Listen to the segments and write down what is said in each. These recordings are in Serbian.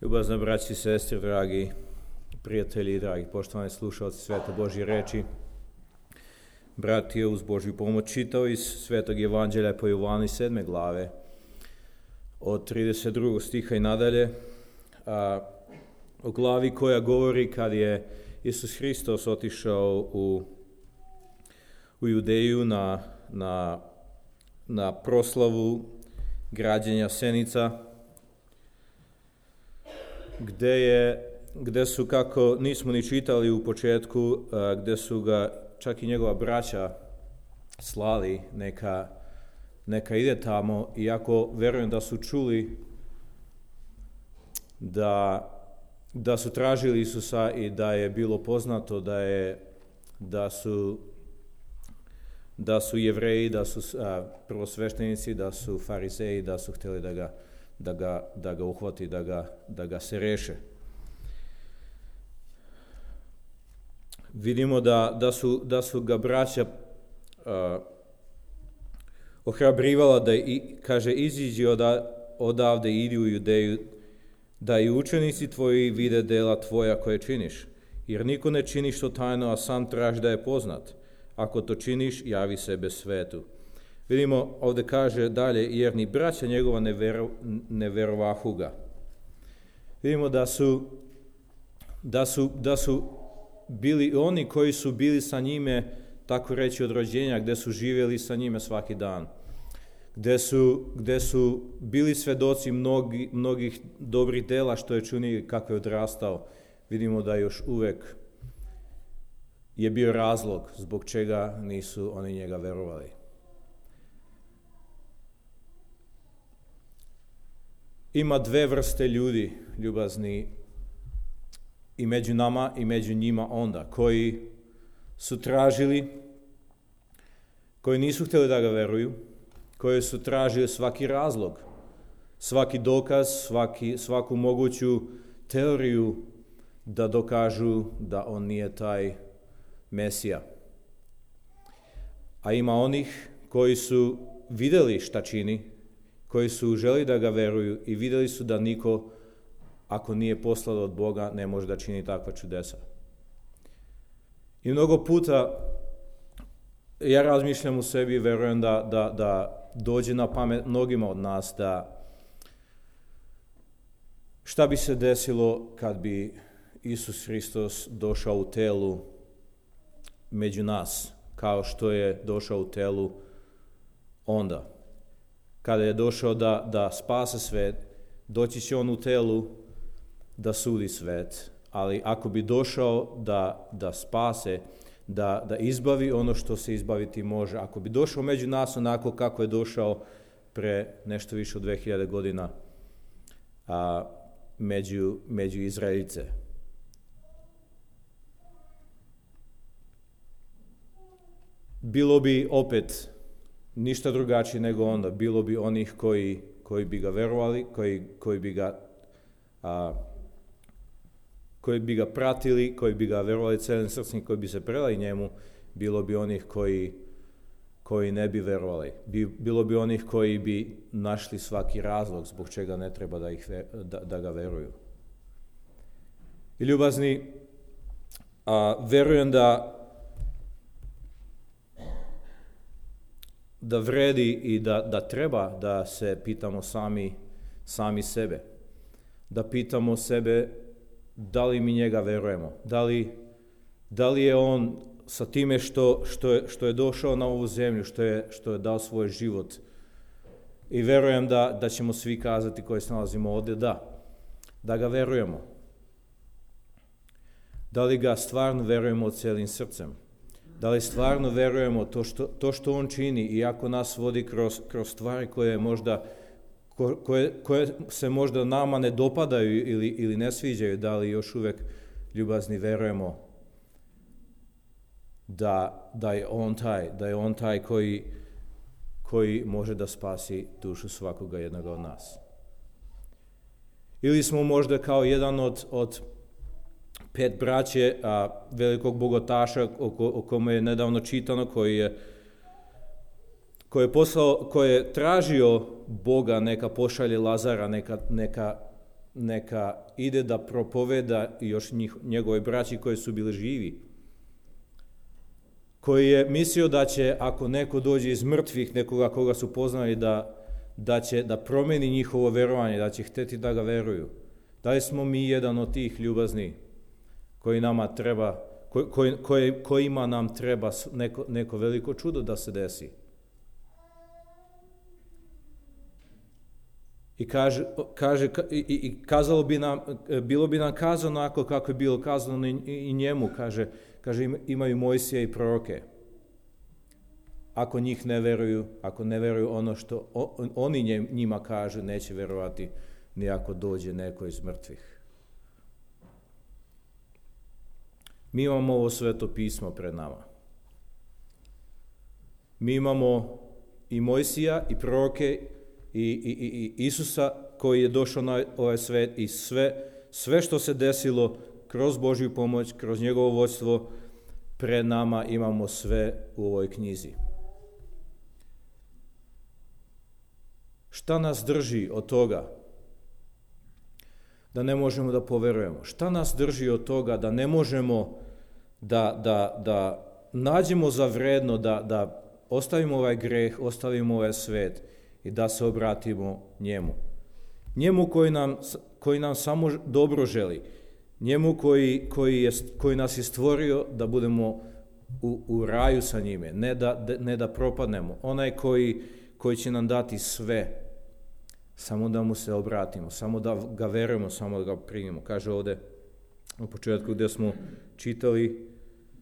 Ljubazna braći i sestre, dragi prijatelji i dragi poštovani slušalci Svete Božje reči. Brat je uz Božju pomoć čitao iz Svetog Evanđelja po Jovanu 7. glave od 32. stiha i nadalje, o glavi koja govori kad je Isus Hristos otišao u Judeju na proslavu građenja Senica, gde su, kako nismo ni čitali u početku, gde su ga čak i njegova braća slali, neka ide tamo, iako verujem da su čuli da su tražili Isusa i da je bilo poznato da su Jevreji, da su prvosveštenici, da su farizeji, da su htjeli da ga uhvati, da ga se reše. Vidimo da su ga braća ohrabrivala da kaže, iziđi odavde i idi u Judeju, da i učenici tvoji vide dela tvoja koje činiš. Jer niko ne čini što tajno, a sam traži da je poznat. Ako to činiš, javi sebe svetu. Vidimo, ovdje kaže dalje, jer ni braća njegova ne verovahu ga. Vidimo da su bili oni koji su bili sa njime, tako reći od rođenja, gdje su živjeli sa njime svaki dan. Gdje su bili svedoci mnogih dobrih dela što je činio i kako je odrastao. Vidimo da još uvek je bio razlog zbog čega nisu oni njega verovali. Ima dve vrste ljudi, ljubazni, i među nama i među njima onda, koji su tražili, koji nisu htjeli da ga veruju, koji su tražili svaki razlog, svaki dokaz, svaku moguću teoriju da dokažu da on nije taj Mesija. A ima onih koji su vidjeli šta čini, koji su želi da ga veruju i vidjeli su da niko, ako nije poslan od Boga, ne može da čini takva čudesa. I mnogo puta ja razmišljam u sebi i verujem da dođe na pamet mnogima od nas da šta bi se desilo kad bi Isus Hristos došao u telu među nas, kao što je došao u telu onda. Kada je došao da spase svet, doći će on u telu da sudi svet, ali ako bi došao da spase, da izbavi ono što se izbaviti može, ako bi došao među nas onako kako je došao pre nešto više od 2000 godina među Izraelice. Bilo bi opet ništa drugačije nego onda. Bilo bi onih koji bi ga verovali, koji bi ga pratili, koji bi ga verovali celim srcem, koji bi se predali njemu. Bilo bi onih koji ne bi verovali. Bilo bi onih koji bi našli svaki razlog zbog čega ne treba da ga veruju. I ljubazni, verujem da vredi i da treba da se pitamo sami sebe. Da pitamo sebe da li mi njega verujemo. Da li je on sa time što je došao na ovu zemlju, što je dao svoj život. I verujem da ćemo svi kazati koji se nalazimo ovdje da ga verujemo. Da li ga stvarno verujemo celim srcem. Da li stvarno verujemo to što on čini, iako nas vodi kroz stvari koje se možda nama ne dopadaju ili ne sviđaju, da li još uvek ljubazni verujemo da je on taj koji može da spasi dušu svakoga jednoga od nas. Ili smo možda kao jedan od 5 braće velikog bogotaša o kome je nedavno čitano, koji je tražio Boga neka pošalje Lazara, neka neka ide da propoveda još njegovoj braći koji su bili živi, koji je mislio da će, ako neko dođe iz mrtvih, nekoga koga su poznali, da promeni njihovo verovanje, da će hteti da ga veruju. Da li smo mi jedan od tih ljubazni koji nama treba, kojima nam treba neko veliko čudo da se desi? I kazalo bi nam, bilo bi nam kazano onako kako je bilo kazano i njemu, kaže imaju Mojsija i proroke. Ako njih ne veruju, ako ne veruju ono što oni njima kažu, neće verovati ni ako dođe neko iz mrtvih. Mi imamo ovo Sveto pismo pred nama. Mi imamo i Mojsija i proroke i Isusa koji je došao na ovaj svet i sve što se desilo kroz Božju pomoć, kroz njegovo vodstvo, pred nama imamo sve u ovoj knjizi. Šta nas drži od toga da ne možemo da poverujemo? Šta nas drži od toga da ne možemo da nađemo za vredno da ostavimo ovaj greh, ostavimo ovaj svet i da se obratimo njemu? Njemu koji nam samo dobro želi, njemu koji nas je stvorio da budemo u raju sa njime, ne da propadnemo. Onaj koji će nam dati sve, samo da mu se obratimo, samo da ga verujemo, samo da ga primimo. Kaže ovde u početku gdje smo čitali,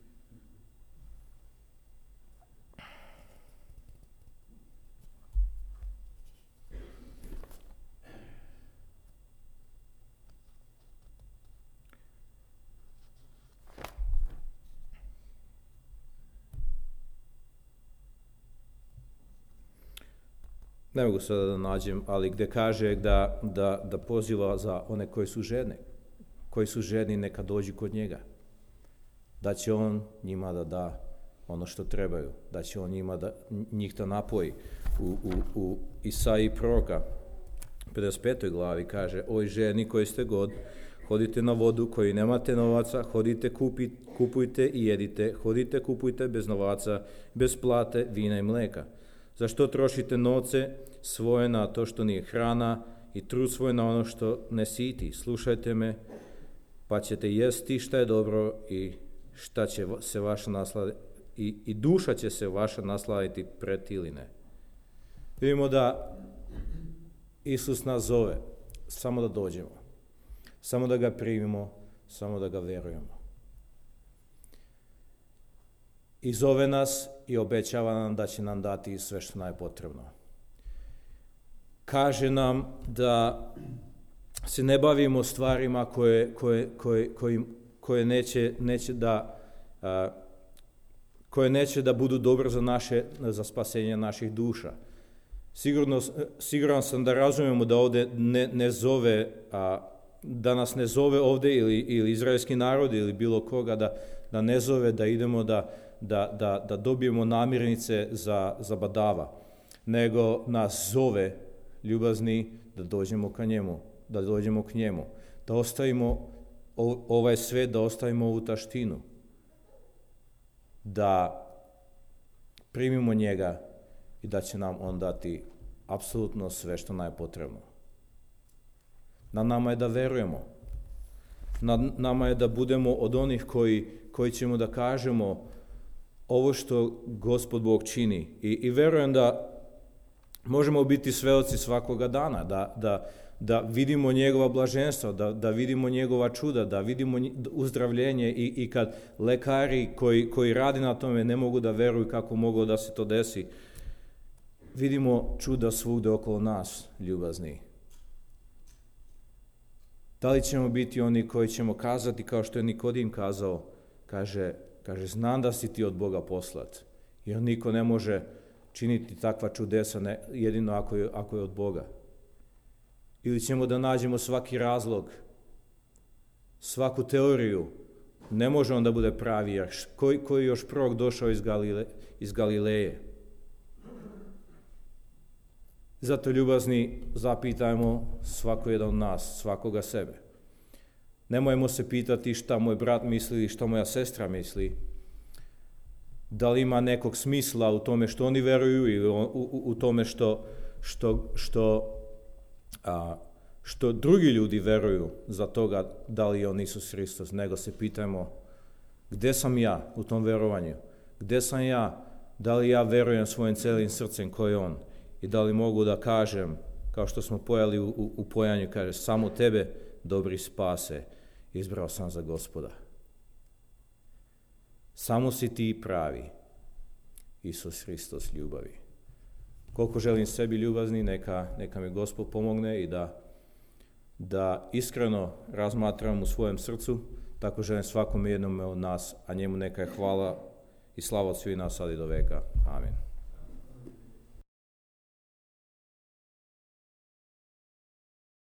ne mogu sada da nađem, ali gdje kaže da poziva za one koji su žedni neka dođu kod njega, da će on njima da da ono što trebaju, da će on njih da napoji. U Isaiji proroka 55. glavi kaže: oj ženi koji ste god, hodite na vodu, koji nemate novaca, hodite kupujte i jedite, hodite kupujte bez novaca, bez plate, vina i mleka. Zašto trošite novce svoje na to što nije hrana i trud svoj na ono što ne siti? Slušajte me, pa ćete jesti šta je dobro i šta će se vaša i duša će se vaša nasladiti pred tiline. Vidimo da Isus nas zove samo da dođemo, samo da ga primimo, samo da ga verujemo. I zove nas i obećava nam da će nam dati sve što nam je potrebno. Kaže nam da se ne bavimo stvarima koje neće da budu dobro za spasenje naših duša. Siguran sam da razumemo da ovdje ne zove, da nas ne zove ovdje ili izraelski narod ili bilo koga da ne zove da idemo da dobijemo namirnice za badava, nego nas zove ljubazni da dođemo k njemu, da ostavimo ovaj svet, da ostavimo ovu taštinu, da primimo njega i da će nam on dati apsolutno sve što nam je potrebno. Na nama je da verujemo, na nama je da budemo od onih koji ćemo da kažemo ovo što Gospod Bog čini. I verujem da možemo biti svedoci svakoga dana, da vidimo njegova blaženstva, da vidimo njegova čuda, da vidimo uzdravljenje i kad lekari koji radi na tome ne mogu da veruju kako moglo da se to desi. Vidimo čuda svugde okolo nas, ljubazni. Da li ćemo biti oni koji ćemo kazati kao što je Nikodim kazao, kaže znam da si ti od Boga poslat, jer niko ne može činiti takva čudesa jedino ako je od Boga. Ili ćemo da nađemo svaki razlog, svaku teoriju, ne može on da bude pravi, jer koji je još prorok došao iz Galileje? Zato ljubazni zapitajmo svako jedan od nas, svakoga sebe. Nemojmo se pitati šta moj brat misli, šta moja sestra misli. Da li ima nekog smisla u tome što oni veruju ili u tome što drugi ljudi veruju za toga da li je on Isus Hristos, nego se pitajmo gdje sam ja u tom verovanju, gdje sam ja, da li ja verujem svojim celim srcem koji je on i da li mogu da kažem, kao što smo pojeli u pojanju, kaže samo tebe dobri spase, izbrao sam za Gospoda. Samo si ti pravi, Isus Hristos ljubavi. Koliko želim sebi ljubazni, neka mi Gospod pomogne i da iskreno razmatram u svojem srcu, tako želim svakom jednom od nas, a njemu neka je hvala i slava od svih nas sad i do veka. Amen.